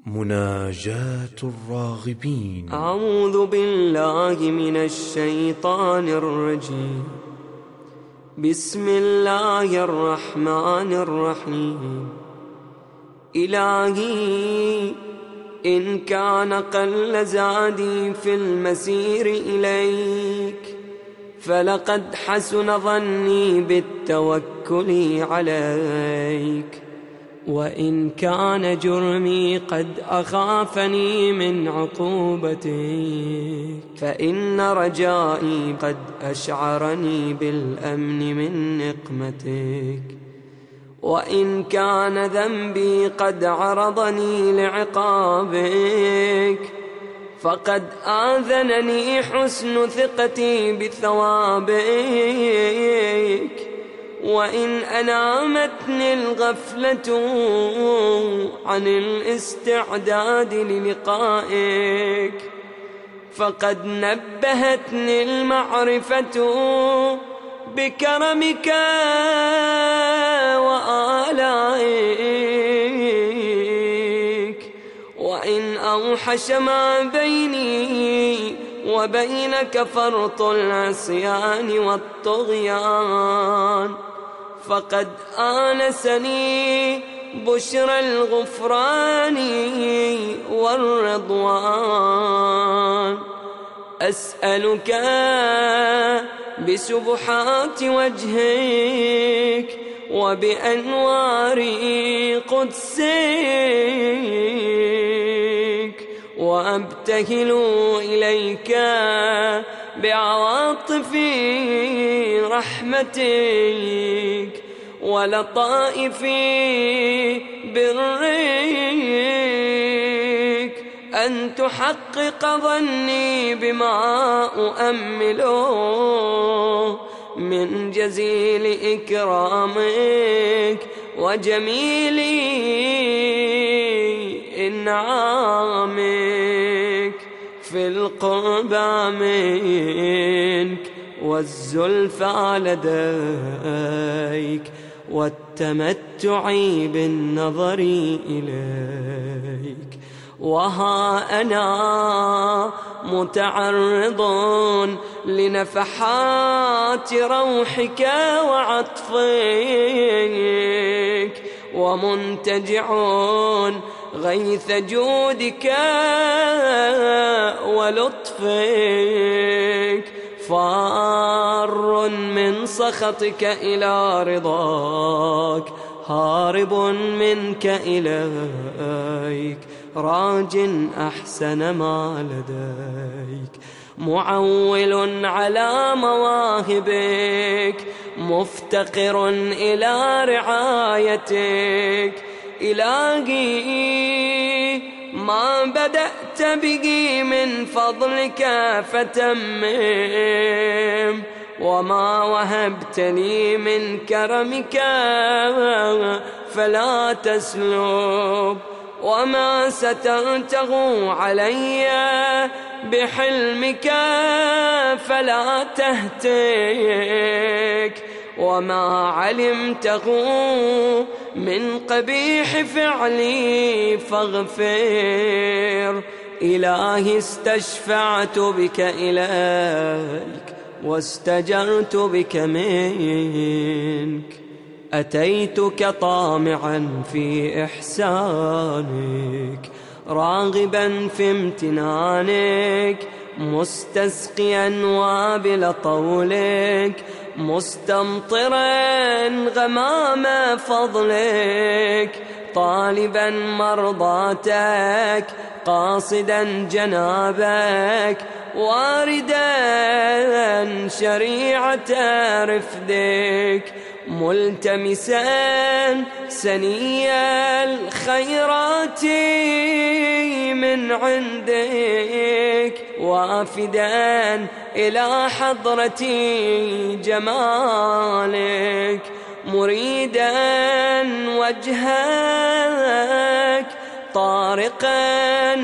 مناجاة الراغبين. أعوذ بالله من الشيطان الرجيم. بسم الله الرحمن الرحيم. إلهي إن كان قل زادي في المسير إليك، فلقد حسن ظني بالتوكل عليك. وإن كان جرمي قد أخافني من عقوبتك، فإن رجائي قد أشعرني بالأمن من نقمتك. وإن كان ذنبي قد عرضني لعقابك، فقد آذنني حسن ثقتي بثوابك. وإن أنامتني الغفلة عن الاستعداد للقائك، فقد نبهتني المعرفة بكرمك وآلائك. وإن أوحش ما بيني وبينك فرط العصيان والطغيان، فقد آنسني بشرى الغفران والرضوان. أسألك بسبحات وجهك وبأنوار قدسك، وأبتهل إليك بعواطف رحمتك ولطائف برك، أن تحقق ظني بما أؤمله من جزيل إكرامك وجميل إنعامك في القربى منك والزلفى لديك والتمتع بالنظر إليك. وها أنا متعرض لنفحات روحك وعطفك، ومنتجع غيث جودك ولطفك، فار من سخطك إلى رضاك، هارب منك إليك، راج أحسن ما لديك، معول على مواهبك، مفتقر إلى رعايتك. إلهي ما بدأت به من فضلك فتمم، وما وهبت لي من كرمك فلا تسلب، وما سترته علي بحلمك فلا تهتك، وما علمته من قبيح فعلي فاغفر. إلهي استشفعت بك إليك واستجرت بك منك، أتيتك طامعا في إحسانك، راغبا في امتنانك، مستسقيا وابل طولك، مستمطرا غمام فضلك، طالبا مرضاتك، قاصدا جنابك، واردا شريعة رفدك، ملتمسا سني الخيرات من عندك، وافدا إلى حضرة جمالك، مريدا وجهك، طارقا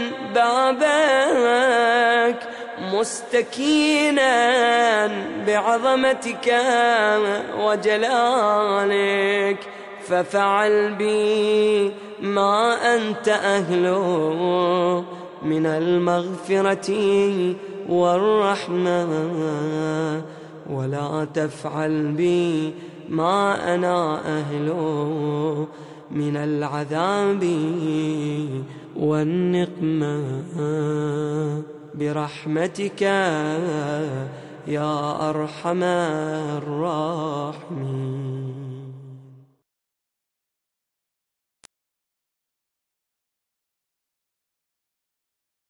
بابك، مستكينا بعظمتك وجلالك. ففعل بي ما أنت أهله من المغفرة والرحمة، ولا تفعل بي ما أنا أهله من العذاب والنقمة، برحمتك يا أرحم الراحمين.